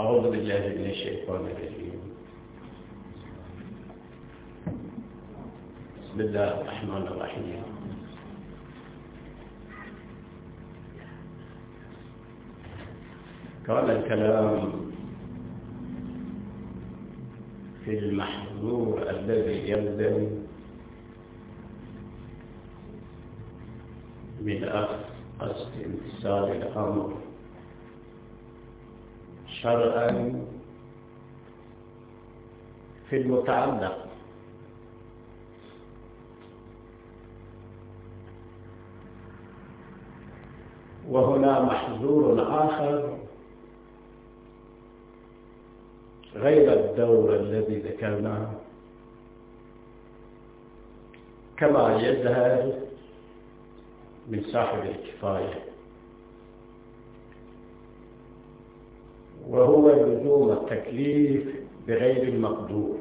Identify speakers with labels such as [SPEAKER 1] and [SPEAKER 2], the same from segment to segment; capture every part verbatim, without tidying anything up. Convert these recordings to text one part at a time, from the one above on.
[SPEAKER 1] أعوذ بالله من الشيطان الرجيم. بسم الله الرحمن الرحيم. كان الكلام في المحظور الذي يلزم من قصد امتثال الأمر شرعا في المتعلق، وهنا محظور آخر غير الدور الذي ذكرناه كما يظهر من صاحب الكفاية، وهو لزوم التكليف بغير المقدور.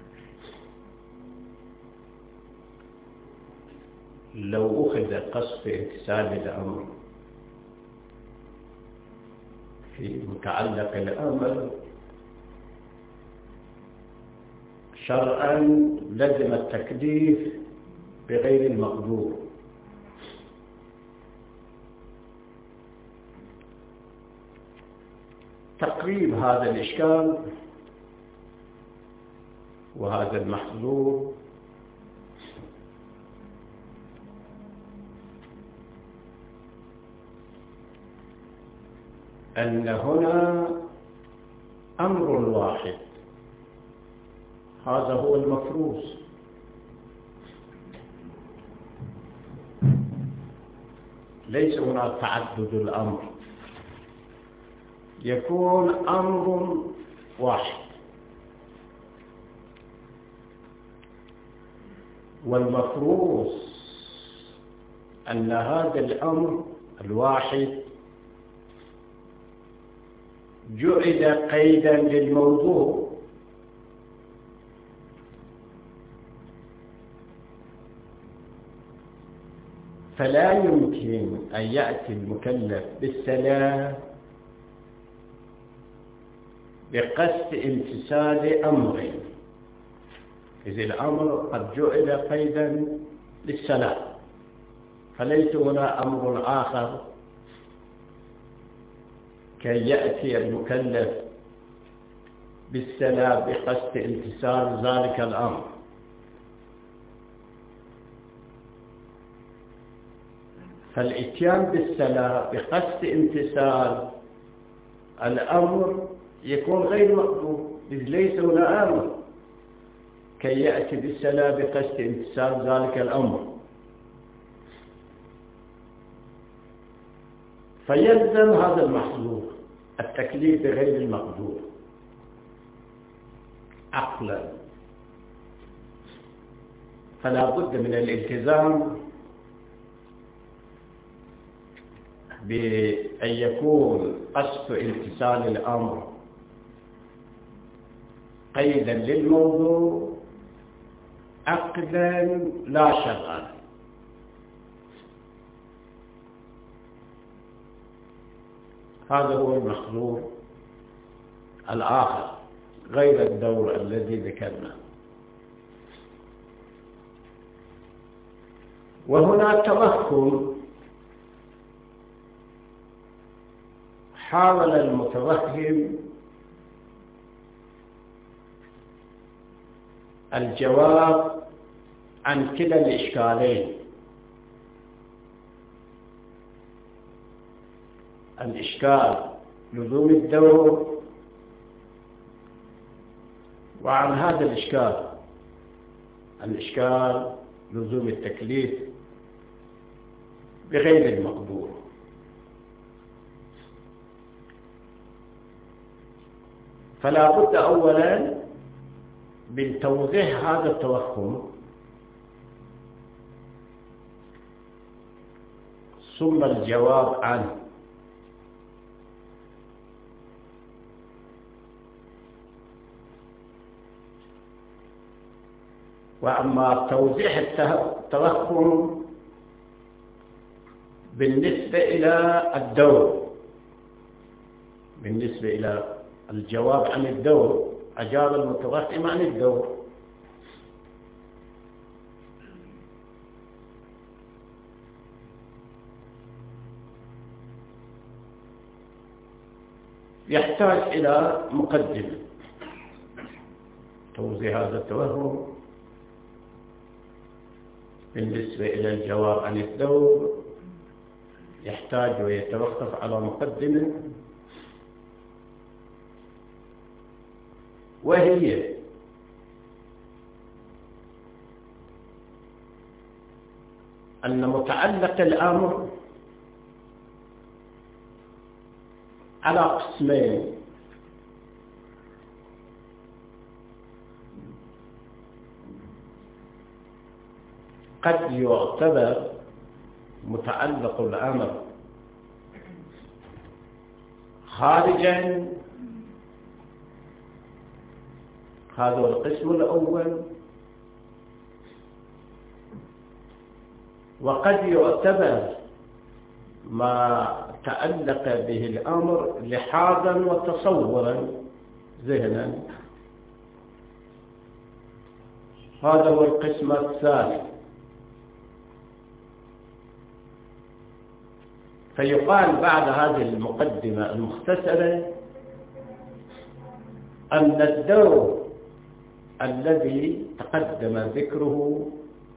[SPEAKER 1] لو أخذ قصد امتثال الأمر في متعلق الأمر شرعا لزم التكليف بغير المقدور. تقريب هذا الإشكال وهذا المحظور أن هنا أمر واحد، هذا هو المفروض، ليس هنا تعدد الأمر، يكون أمر واحد، والمفروض أن هذا الأمر الواحد جعل قيدا للموضوع، فلا يمكن أن يأتي المكلف بالسلام بقصد امتثال أمر، إذ الأمر قد جعل قيدا للسلام، فليس هنا أمر آخر كي يأتي المكلف بالسلام بقصد امتثال ذلك الأمر. فالإتيان بالسلام بقصد امتثال الأمر يكون غير مقبول، إذ ليس هنا أمر كي يأتي بالسلام بقصد امتثال ذلك الأمر، فيلزم هذا المحظور التكليف بغير المقدور عقلا. فلا بد من الالتزام بأن يكون قصد امتثال الأمر قيدا للموضوع عقلا لا شرعا. هذا هو المحظور الآخر غير الدور الذي ذكرناه. وهنا توهم، حاول المتوهم الجواب عن كلا الإشكالين، الإشكال لزوم الدور، وعن هذا الإشكال الإشكال لزوم التكليف بغير المقدور. فلا بد أولا من توضيح هذا التوهم، ثم الجواب عنه. وأما توضيح التوهم بالنسبة إلى الدور، بالنسبة إلى الجواب عن الدور، أجاب المتوهم عن الدور. يحتاج إلى مقدمة توضيح هذا التوهم بالنسبة إلى الجواب عن الدور. يحتاج ويتوقف على مقدمة، وهي أن متعلق الأمر على قسمين: قد يعتبر متعلق الأمر خارجا، هذا هو القسم الأول، وقد يعتبر ما تعلق به الأمر لحاظا وتصورا ذهنا، هذا هو القسم الثاني. فيقال بعد هذه المقدمة المختصرة أن الدور الذي تقدم ذكره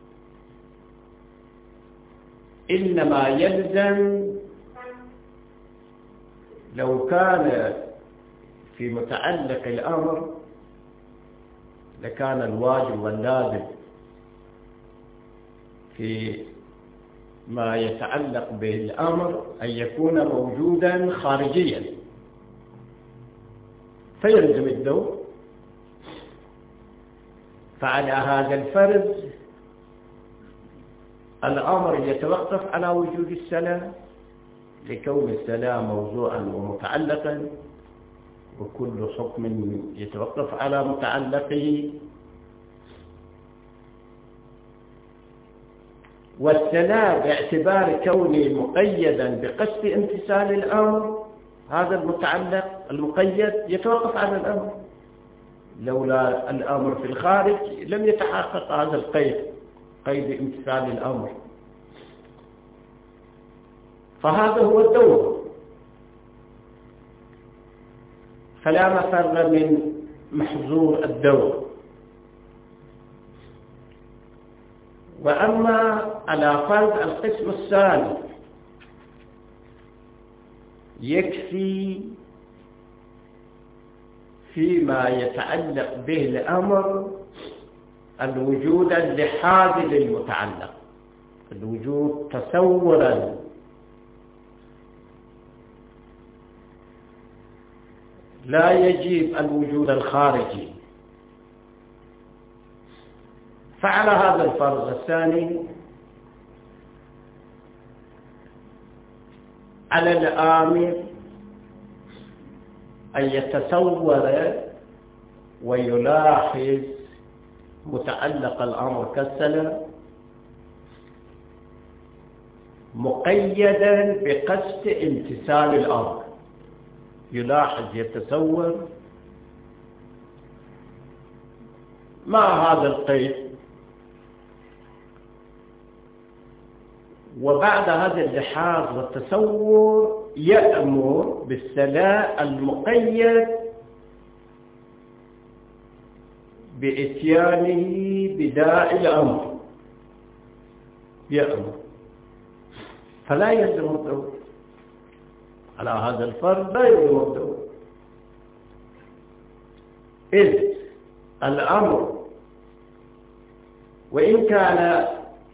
[SPEAKER 1] إنما يلزم لو كان في متعلق الأمر، لكان الواجب واللازم في ما يتعلق به الأمر أن يكون موجودا خارجيا، فيلزم الدور. فعلى هذا الفرض الأمر يتوقف على وجود السلام، لكون السلام موضوعا ومتعلقا، وكل حكم يتوقف على متعلقه. والسلام باعتبار كونه مقيدا بقصد امتثال الأمر، هذا المتعلق المقيد يتوقف على الأمر، لولا الأمر في الخارج لم يتحقق هذا القيد، قيد امتثال الأمر. فهذا هو الدور. فلا مفر من محظور الدور. وأما على فرض القسم الثاني، يكفي فيما يتعلق به الأمر الوجود اللحاظي للمتعلق، الوجود تصورا، لا يجيب الوجود الخارجي. فعلى هذا الفرض الثاني على الآمر أن يتصور ويلاحظ متعلق الأمر كالسلام مقيدا بقصد امتثال الأمر، يلاحظ يتصور مع هذا القيد. وبعد هذا اللحاظ والتصور يأمر بالسلام المقيد بإتيانه بداء الأمر، يأمر، فلا يلزم الدور. على هذا الفرض لا يلزم الدور، إذ الأمر وإن كان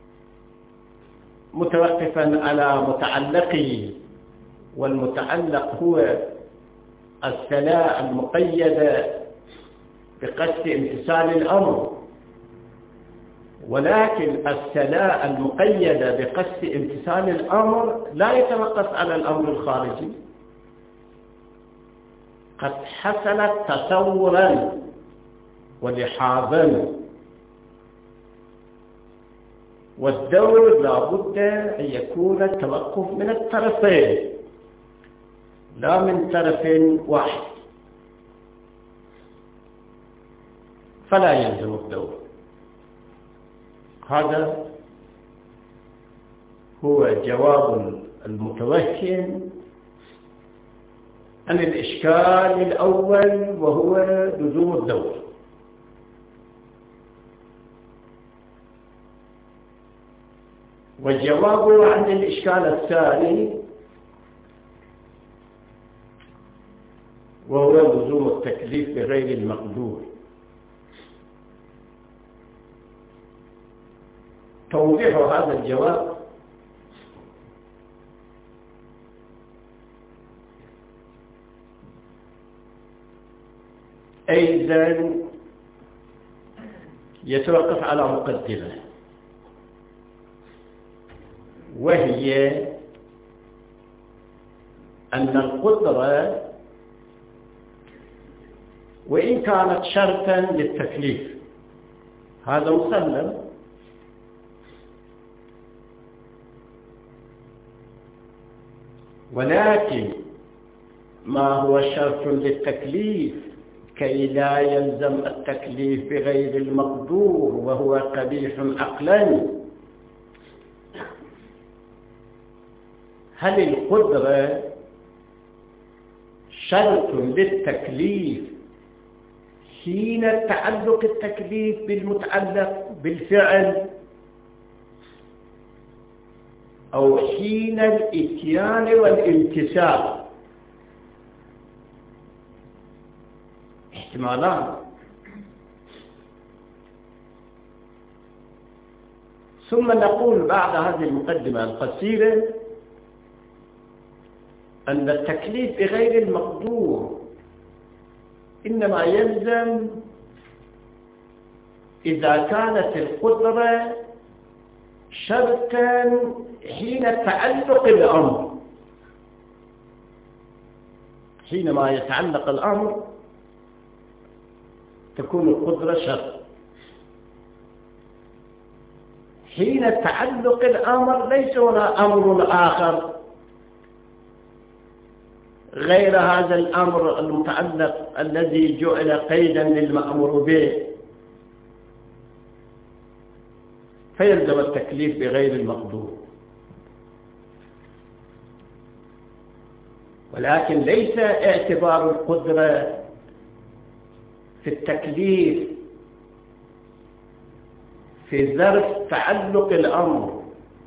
[SPEAKER 1] متوقفا على متعلقه، والمتعلق هو السلام المقيدة بقصد امتثال الأمر، ولكن السلام المقيدة بقصد امتثال الأمر لا يتوقف على الأمر الخارجي، قد حصلت تصورا ولحاظا. والدور لا بد أن يكون التوقف من الطرفين، لا من طرف واحد. فلا يلزم الدور. هذا هو جواب المتوهم عن الإشكال الأول، وهو لزوم الدور. والجواب عن الإشكال الثاني وهو لزوم التكليف بغير المقدور. توضيح هذا الجواب أيضا يتوقف على مقدمة، وهي أن القدرة وإن كانت شرطا للتكليف هذا مسلم، ولكن ما هو شرط للتكليف كي لا يلزم التكليف بغير المقدور وهو قبيح عقلا؟ هل القدرة شرط للتكليف حين تعلق التكليف بالمتعلق بالفعل، أو حين الإتيان والامتثال؟ احتمالان. ثم نقول بعد هذه المقدمة القصيرة أن التكليف بغير المقدور إنما يلزم إذا كانت القدرة شرطا حين تعلق الأمر. حينما يتعلق الأمر تكون القدرة شرط. حين تعلق الأمر ليس هنا أمر آخر غير هذا الأمر المتعلق الذي جعل قيدا للمأمور به، فيلزم التكليف بغير المقدور. ولكن ليس اعتبار القدرة في التكليف في ظرف تعلق الأمر،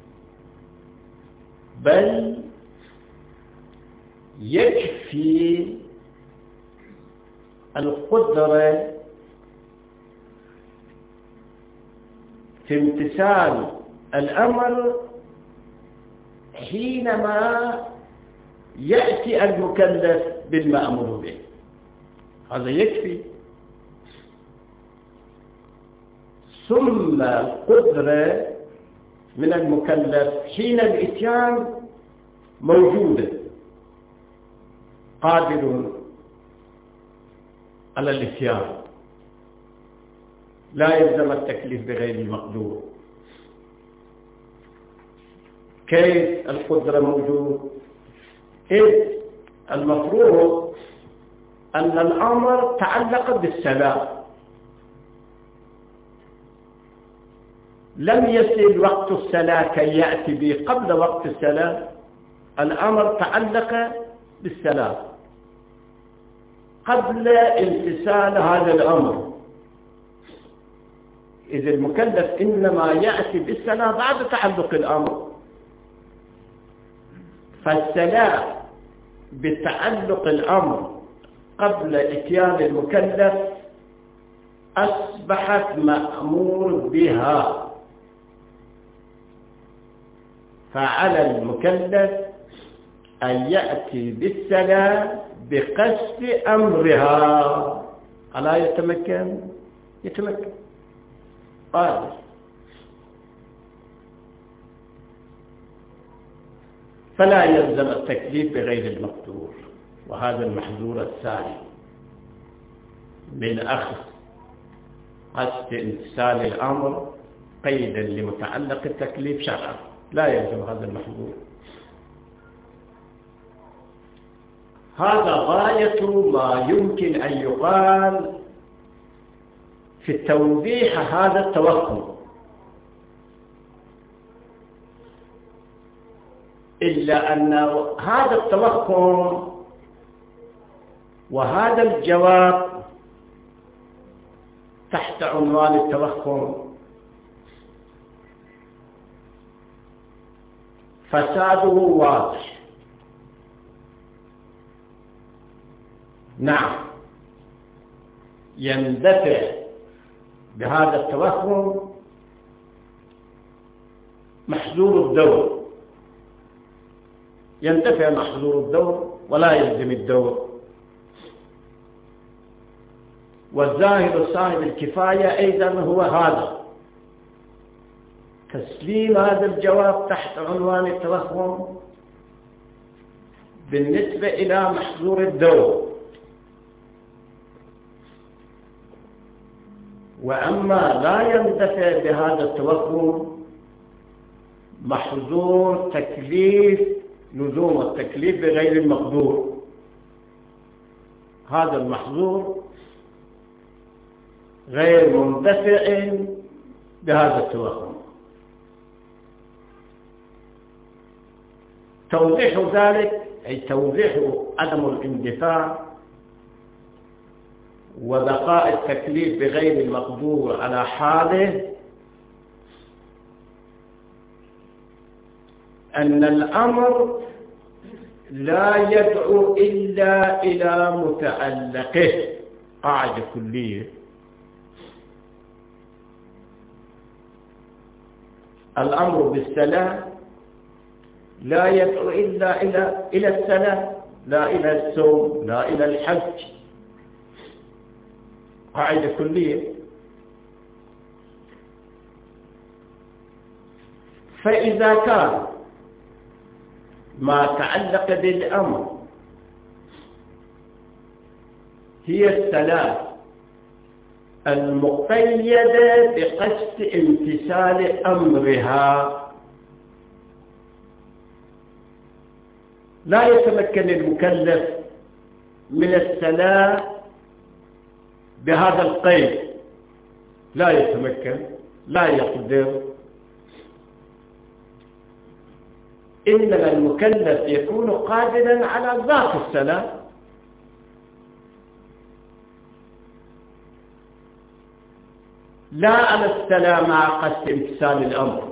[SPEAKER 1] بل يكفي القدرة في امتثال الأمر حينما يأتي المكلف بالمأمور به، هذا يكفي. ثم القدرة من المكلف حين الإتيان موجودة، قادر على الإتيان، لا يلزم التكليف بغير المقدور. كيف القدرة موجود؟ إذ المفروض أن الأمر تعلق بالسلام، لم يصل وقت الصلاة كي يأتي به قبل وقت الصلاة، الأمر تعلق بالسلام قبل امتثال هذا الأمر. إذا المكلف إنما يأتي بالصلاة بعد تعلق الأمر، فالصلاة بتعلق الأمر قبل إتيان المكلف أصبحت مأمور بها، فعلى المكلف أن يأتي بالصلاة بقصد أمرها. ألا يتمكن؟ يتمكن قادر. فلا يلزم التكليف بغير المقدور، وهذا المحظور الثاني من أخذ قصد امتثال الأمر قيدا لمتعلق التكليف شرعا، لا يلزم هذا المحظور. هذا غاية ما يمكن أن يقال في توضيح هذا التوهم، إلا أن هذا التوهم وهذا الجواب تحت عنوان التوهم فساده واضح. نعم، يندفع بهذا التوهم محظور الدور، يندفع محظور الدور ولا يلزم الدور. والظاهر صاحب الكفاية أيضا هو هذا، تسليم هذا الجواب تحت عنوان التوهم بالنسبة إلى محظور الدور. وأما لا يندفع بهذا التوهم محظور تكليف لزوم التكليف بغير المقدور، هذا المحظور غير مندفع بهذا التوهم. توضيح ذلك أي توضيح عدم الاندفاع وبقاء التكليف بغير المقدور على حاله أن الأمر لا يدعو إلا إلى متعلقه، قاعدة كلية. الأمر بالسلام لا يدعو إلا إلى إلى السلام، لا إلى الصوم، لا إلى الحج، قاعدة كلية. فإذا كان ما تعلق بالأمر هي السلام المقيدة بقصد امتثال أمرها، لا يتمكن المكلف من السلام بهذا القيد، لا يتمكن، لا يقدر. إنما المكلف يكون قادرا على ذات السلام، لا على السلام مع قصد امتثال الأمر.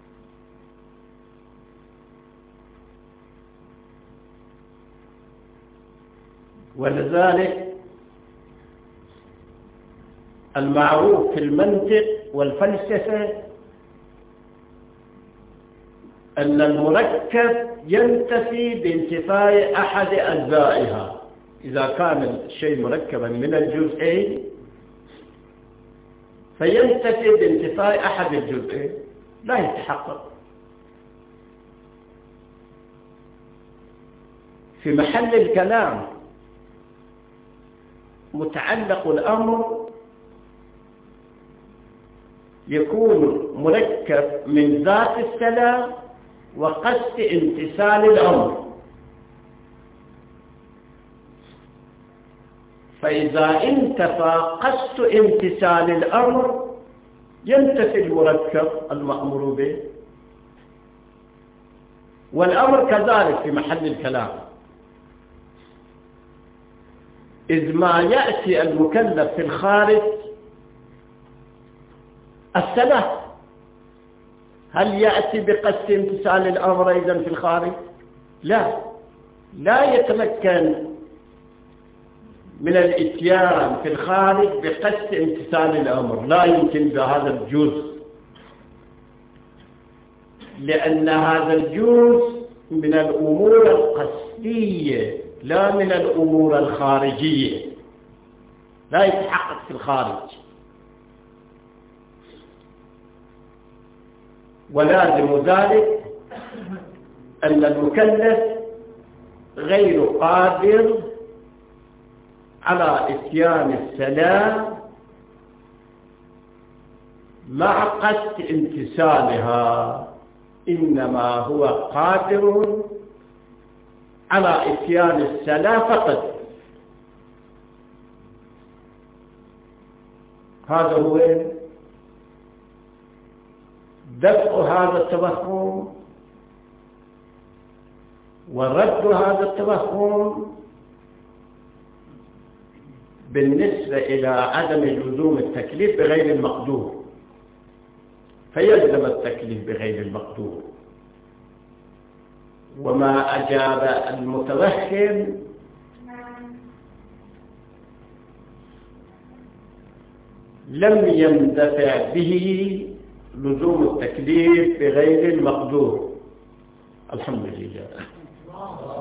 [SPEAKER 1] ولذلك المعروف في المنطق والفلسفة أن المركب ينتفي بانتفاء أحد أجزائها. إذا كان الشيء مركبا من الجزئين فينتفي بانتفاء أحد الجزئين، لا يتحقق. في محل الكلام متعلق الأمر يكون مركب من ذات السلام وقصد امتثال الأمر. فإذا انتفى قصد امتثال الأمر ينتفي المركب المأمور به. والأمر كذلك في محل الكلام، إذ ما يأتي المكلف في الخارج السلام، هل يأتي بقصد امتثال الأمر إذن في الخارج؟ لا، لا يتمكن من الإتيان في الخارج بقصد امتثال الأمر، لا يمكن بهذا الجزء، لأن هذا الجزء من الأمور القصدية لا من الأمور الخارجية، لا يتحقق في الخارج. ولازم ذلك أن المكلف غير قادر على إتيان السلام مع قصد امتثالها، إنما هو قادر على إتيان السلام فقط. هذا هو دفع هذا التوهم ورد هذا التوهم بالنسبة إلى عدم لزوم التكليف بغير المقدور، فيلزم التكليف بغير المقدور. وما أجاب المتوهم لم يندفع به لزوم التكليف بغير المقدور. الحمد لله.